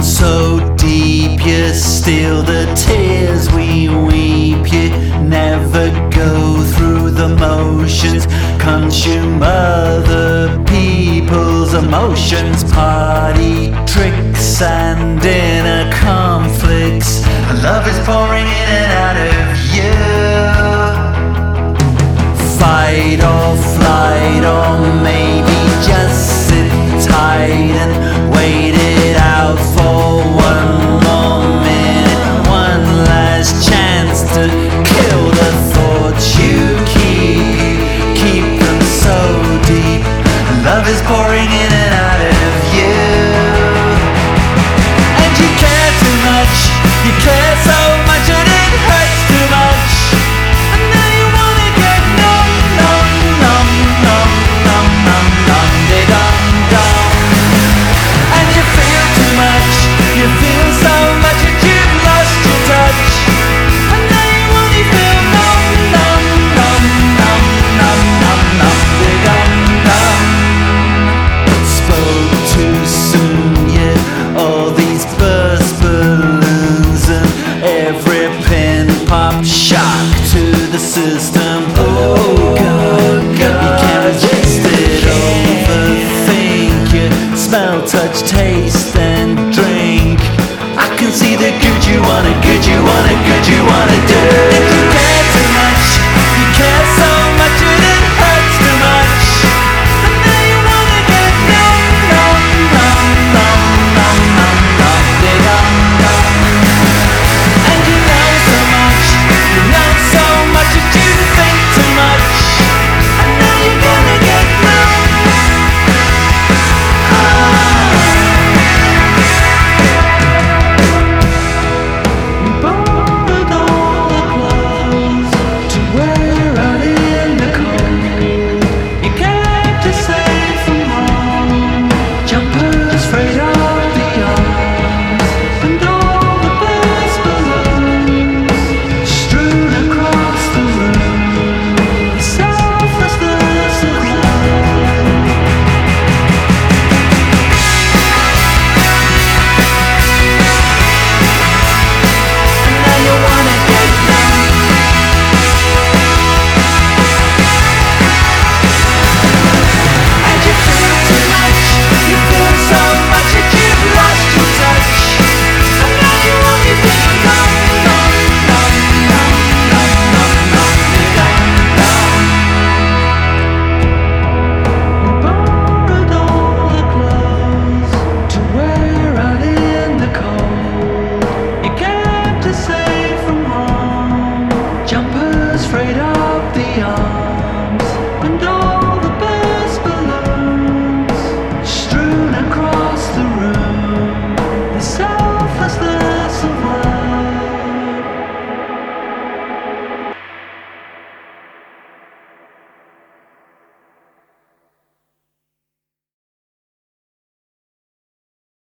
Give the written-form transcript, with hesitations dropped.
down so deep, you steal the tears we weep. You never go through the motions, consume other people's emotions. Party tricks and inner conflicts, love is pouring in and out of you. Fight or flight, or maybe just sit tight and wait it out for one more minute. One last chance to kill the thoughts you keep them so deep. Love is pouring in and out of you. And you care too much, you care so much and it hurts too much. And now you wanna get numb, numb, numb, numb, numb, numb, numb, de dum dum. And you feel too much, you feel so much that you've lost your touch. And now you only feel numb, numb, numb, numb, numb, numb, numb, de dum dum. Spoke too soon, yeah, all these burst balloons and every pin pop shock to the system. Oh God, you can't resist it, overthink it. Smell, touch, taste